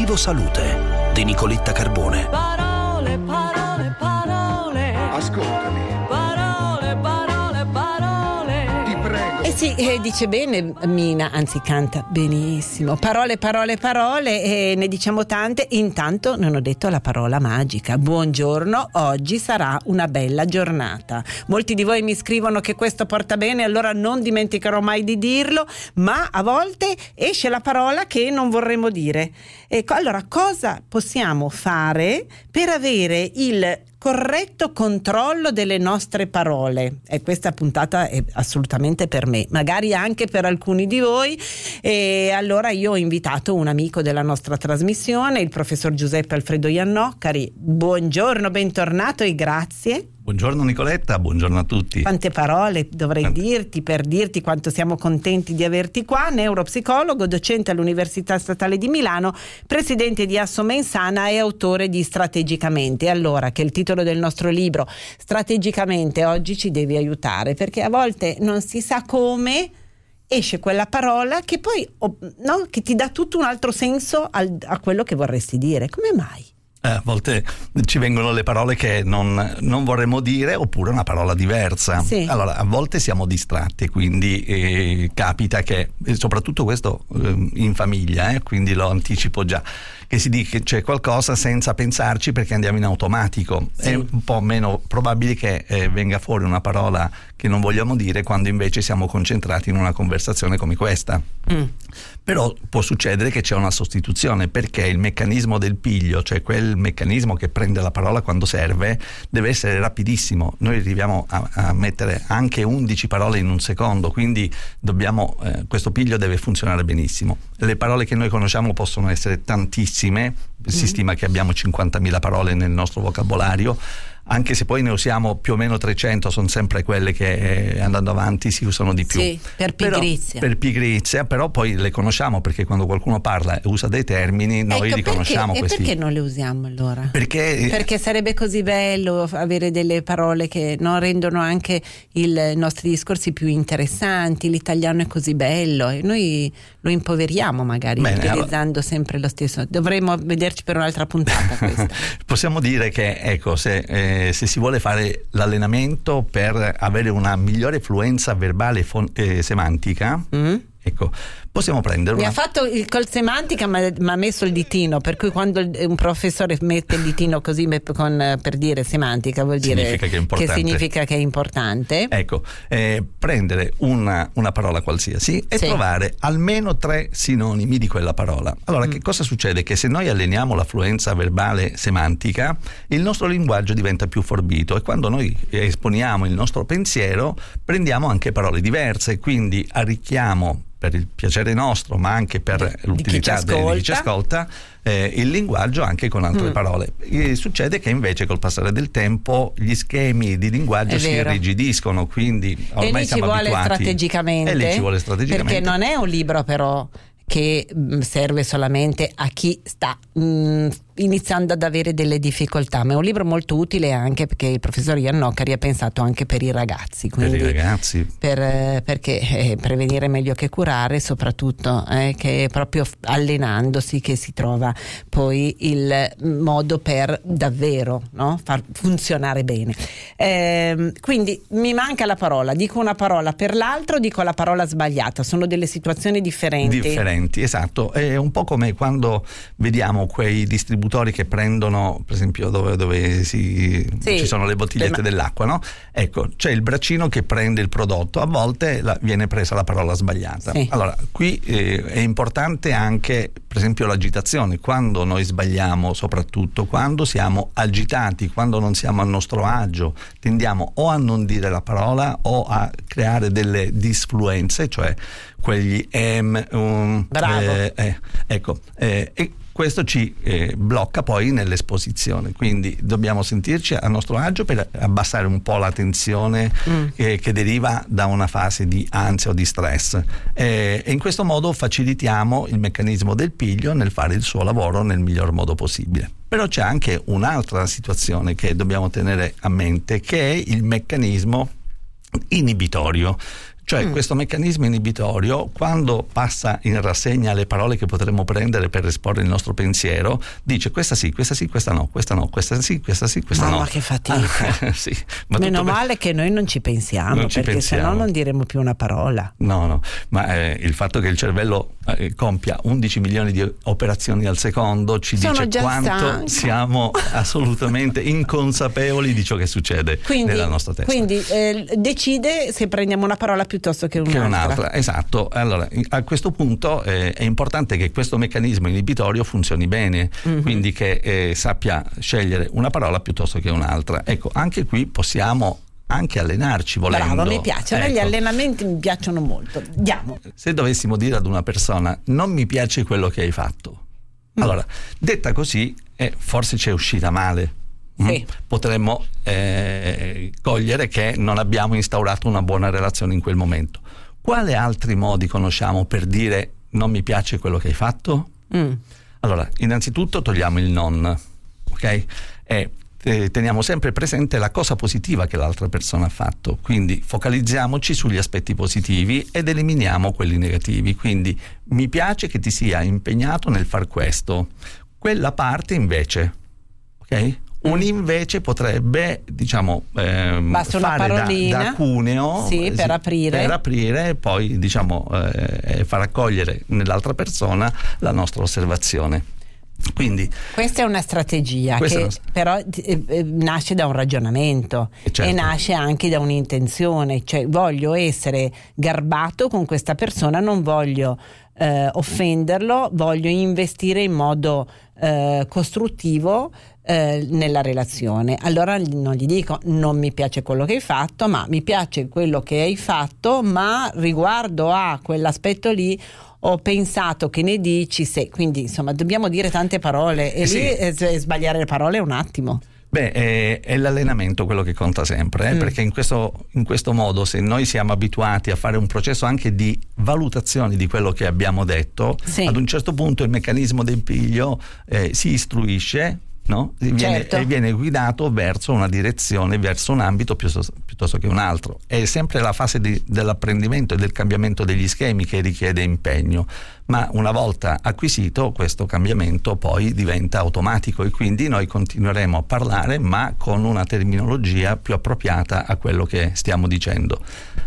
Vivo Salute di Nicoletta Carbone. Parole, parole, parole. Ascoltami. Parole, parole, parole. Ti prego. Sì, dice bene Mina, anzi canta benissimo. Parole, parole, parole, e ne diciamo tante. Intanto non ho detto la parola magica. Buongiorno, oggi sarà una bella giornata. Molti di voi mi scrivono che questo porta bene, allora non dimenticherò mai di dirlo, ma a volte esce la parola che non vorremmo dire. Ecco, allora cosa possiamo fare per avere il corretto controllo delle nostre parole? E questa puntata è assolutamente per me, magari anche per alcuni di voi, e allora io ho invitato un amico della nostra trasmissione, il professor Giuseppe Alfredo Iannoccari. Buongiorno, bentornato e grazie. Buongiorno Nicoletta, buongiorno a tutti. Quante parole dovrei dirti per dirti quanto siamo contenti di averti qua. Neuropsicologo, docente all'Università Statale di Milano, presidente di Assomensana e autore di Strategicamente. Allora, che è il titolo del nostro libro, Strategicamente, oggi ci devi aiutare, perché a volte non si sa come esce quella parola che poi che ti dà tutto un altro senso a quello che vorresti dire. Come mai? A volte ci vengono le parole che non vorremmo dire, oppure una parola diversa. Sì. Allora, a volte siamo distratti, quindi capita che, soprattutto questo in famiglia, quindi lo anticipo già, che si dice che c'è qualcosa senza pensarci perché andiamo in automatico. Sì. È un po' meno probabile che venga fuori una parola che non vogliamo dire quando invece siamo concentrati in una conversazione come questa. Però può succedere che c'è una sostituzione, perché il meccanismo del piglio, cioè quel meccanismo che prende la parola quando serve, deve essere rapidissimo. Noi arriviamo a mettere anche 11 parole in un secondo, quindi questo piglio deve funzionare benissimo. Le parole che noi conosciamo possono essere tantissime, si stima che abbiamo 50.000 parole nel nostro vocabolario, anche se poi ne usiamo più o meno 300, sono sempre quelle che andando avanti si usano di più. Sì, per pigrizia. Per pigrizia, però poi le conosciamo, perché quando qualcuno parla e usa dei termini, noi li conosciamo. E perché non le usiamo allora? Perché sarebbe così bello avere delle parole che rendono anche i nostri discorsi più interessanti. L'italiano è così bello e noi lo impoveriamo magari, utilizzando sempre lo stesso. Dovremmo vederci per un'altra puntata questa. Possiamo dire che, ecco, se si vuole fare l'allenamento per avere una migliore fluenza verbale e semantica, ecco, possiamo prendere Mi ha fatto col semantica, ma ha messo il ditino, per cui quando un professore mette il ditino così per dire semantica, vuol dire che significa che è importante. Ecco, prendere una parola qualsiasi e trovare almeno 3 sinonimi di quella parola. Allora, che cosa succede? Che se noi alleniamo la fluenza verbale semantica, il nostro linguaggio diventa più forbito, e quando noi esponiamo il nostro pensiero prendiamo anche parole diverse, quindi arricchiamo, per il piacere nostro, ma anche per l'utilità di chi ci ascolta, il linguaggio anche con altre parole. E succede che invece col passare del tempo gli schemi di linguaggio si irrigidiscono, quindi ormai siamo abituati. E lì ci vuole strategicamente, perché non è un libro però che serve solamente a chi sta iniziando ad avere delle difficoltà, ma è un libro molto utile anche perché il professor Iannoccari ha pensato anche per i ragazzi, quindi per i ragazzi, perché prevenire è meglio che curare, soprattutto che è proprio allenandosi che si trova poi il modo per davvero far funzionare bene. Quindi mi manca la parola, dico una parola per l'altro, dico la parola sbagliata, sono delle situazioni differenti, esatto. È un po' come quando vediamo quei distributori che prendono, per esempio, dove ci sono le bottigliette dell'acqua, no? Ecco, c'è il braccino che prende il prodotto, a volte viene presa la parola sbagliata. Sì. Allora, qui è importante anche, per esempio, l'agitazione. Quando noi sbagliamo, soprattutto quando siamo agitati, quando non siamo a nostro agio, tendiamo o a non dire la parola o a creare delle disfluenze, cioè quegli bravo. Ecco, e questo ci blocca poi nell'esposizione, quindi dobbiamo sentirci a nostro agio per abbassare un po' la tensione che deriva da una fase di ansia o di stress, e in questo modo facilitiamo il meccanismo del piglio nel fare il suo lavoro nel miglior modo possibile. Però c'è anche un'altra situazione che dobbiamo tenere a mente, che è il meccanismo inibitorio. Cioè questo meccanismo inibitorio, quando passa in rassegna le parole che potremmo prendere per esporre il nostro pensiero, dice questa sì, questa no, questa no, questa sì, questa no. Ma che fatica. Sì, ma meno male che noi non ci pensiamo, perché sennò non diremo più una parola. No, ma il fatto che il cervello compia 11 milioni di operazioni al secondo ci dice quanto siamo assolutamente inconsapevoli di ciò che succede nella nostra testa. Quindi decide se prendiamo una parola piuttosto che un'altra. Esatto. Allora, a questo punto è importante che questo meccanismo inibitorio funzioni bene, quindi che sappia scegliere una parola piuttosto che un'altra. Ecco, anche qui possiamo anche allenarci volendo. Bravo, mi piace. A me gli allenamenti mi piacciono molto. Andiamo. Se dovessimo dire ad una persona non mi piace quello che hai fatto, allora, detta così, forse c'è uscita male. Sì. Potremmo cogliere che non abbiamo instaurato una buona relazione in quel momento. Quali altri modi conosciamo per dire non mi piace quello che hai fatto? Allora, innanzitutto togliamo il non, ok? E teniamo sempre presente la cosa positiva che l'altra persona ha fatto, quindi focalizziamoci sugli aspetti positivi ed eliminiamo quelli negativi. Quindi mi piace che ti sia impegnato nel far questo, quella parte invece, ok? Un invece potrebbe, basta una fare da cuneo per aprire e poi far accogliere nell'altra persona la nostra osservazione. Quindi questa è una strategia che però nasce da un ragionamento, certo, e nasce anche da un'intenzione, cioè voglio essere garbato con questa persona, non voglio offenderlo, voglio investire in modo costruttivo nella relazione. Allora non gli dico non mi piace quello che hai fatto, ma mi piace quello che hai fatto, ma riguardo a quell'aspetto lì ho pensato che ne dici se. Quindi insomma dobbiamo dire tante parole e lì sbagliare le parole è un attimo. È l'allenamento quello che conta sempre, perché in questo modo, se noi siamo abituati a fare un processo anche di valutazione di quello che abbiamo detto, ad un certo punto il meccanismo del piglio si istruisce, no? E viene guidato verso una direzione, verso un ambito piuttosto che un altro. È sempre la fase dell'apprendimento e del cambiamento degli schemi che richiede impegno, ma una volta acquisito questo cambiamento poi diventa automatico e quindi noi continueremo a parlare ma con una terminologia più appropriata a quello che stiamo dicendo.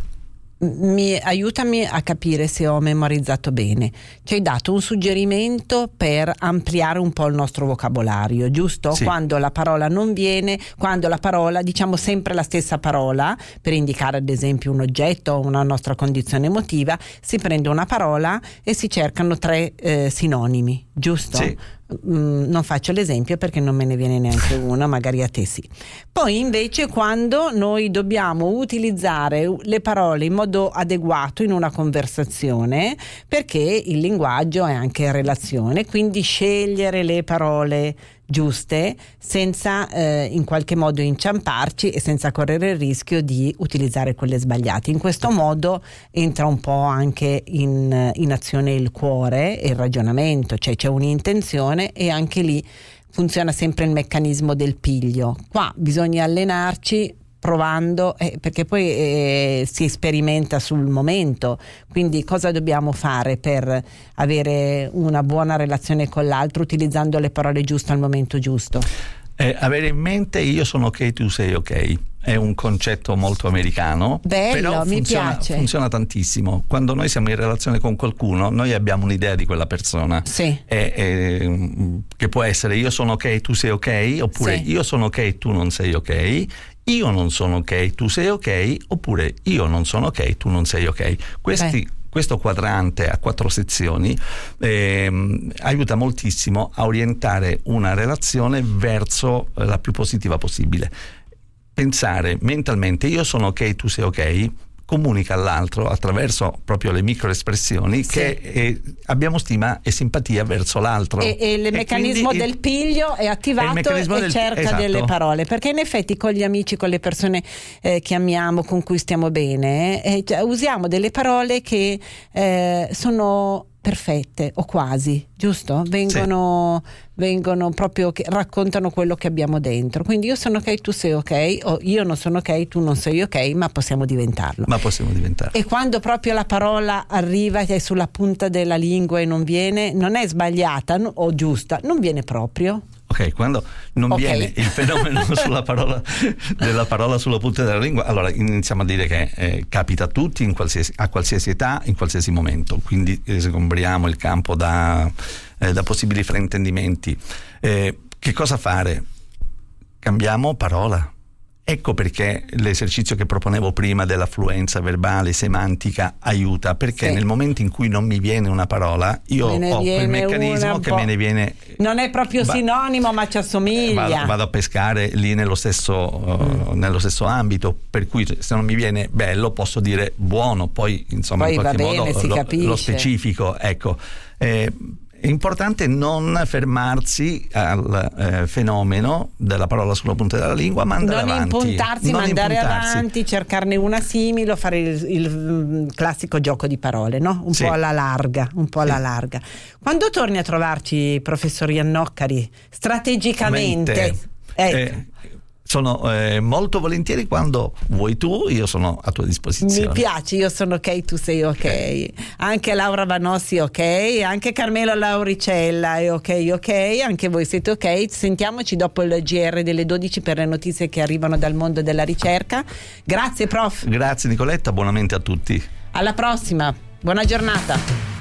Aiutami a capire se ho memorizzato bene. Ci hai dato un suggerimento per ampliare un po' il nostro vocabolario, giusto? Sì. Quando la parola non viene, quando la parola, diciamo sempre la stessa parola per indicare ad esempio un oggetto o una nostra condizione emotiva, si prende una parola e si cercano 3 sinonimi, giusto? Sì. Non faccio l'esempio perché non me ne viene neanche uno, magari a te sì. Poi invece quando noi dobbiamo utilizzare le parole in modo adeguato in una conversazione, perché il linguaggio è anche relazione, quindi scegliere le parole giuste senza in qualche modo inciamparci e senza correre il rischio di utilizzare quelle sbagliate. In questo modo entra un po' anche in azione il cuore e il ragionamento, cioè c'è un'intenzione e anche lì funziona sempre il meccanismo del piglio. Qua bisogna allenarci provando, perché poi si sperimenta sul momento. Quindi cosa dobbiamo fare per avere una buona relazione con l'altro utilizzando le parole giuste al momento giusto? Avere in mente io sono ok, tu sei ok. È un concetto molto americano. Bello, però mi piace. Funziona tantissimo. Quando noi siamo in relazione con qualcuno, noi abbiamo un'idea di quella persona. Sì. Che può essere io sono ok, tu sei ok, oppure io sono ok, tu non sei ok. Io non sono ok, tu sei ok, oppure io non sono ok, tu non sei ok. Questo quadrante a 4 sezioni aiuta moltissimo a orientare una relazione verso la più positiva possibile. Pensare mentalmente io sono ok, tu sei ok, comunica all'altro attraverso proprio le microespressioni che abbiamo stima e simpatia verso l'altro. E il meccanismo del piglio è attivato e cerca delle parole, perché in effetti con gli amici, con le persone che amiamo, con cui stiamo bene, usiamo delle parole che sono perfette o quasi, giusto? Vengono proprio che raccontano quello che abbiamo dentro. Quindi io sono ok, tu sei ok, o io non sono ok, tu non sei ok, ma possiamo diventarlo. E quando proprio la parola arriva e è sulla punta della lingua e non è sbagliata o giusta, non viene proprio. Ok, quando non viene il fenomeno della parola sulla punta della lingua, allora iniziamo a dire che capita a tutti a qualsiasi età, in qualsiasi momento, quindi sgombriamo il campo da possibili fraintendimenti. Che cosa fare? Cambiamo parola. Ecco perché l'esercizio che proponevo prima dell'affluenza verbale, semantica, aiuta, perché nel momento in cui non mi viene una parola, io ho quel meccanismo che me ne viene... Non è proprio sinonimo, ma ci assomiglia. Vado a pescare lì nello stesso ambito, per cui se non mi viene bello posso dire buono, poi insomma in qualche modo lo specifico, ecco. È importante non fermarsi al fenomeno della parola sulla punta della lingua, ma andare avanti. Mandare avanti, cercarne una simile, fare il classico gioco di parole, no? Un po' alla larga, Quando torni a trovarci, professor Iannoccari, strategicamente? Sono molto volentieri, quando vuoi tu, io sono a tua disposizione. Mi piace, io sono ok, tu sei ok. Anche Laura Vanossi ok, anche Carmelo Lauricella è ok, anche voi siete ok. Sentiamoci dopo il GR delle 12 per le notizie che arrivano dal mondo della ricerca. Grazie prof. Grazie Nicoletta, buonamente a tutti. Alla prossima, buona giornata.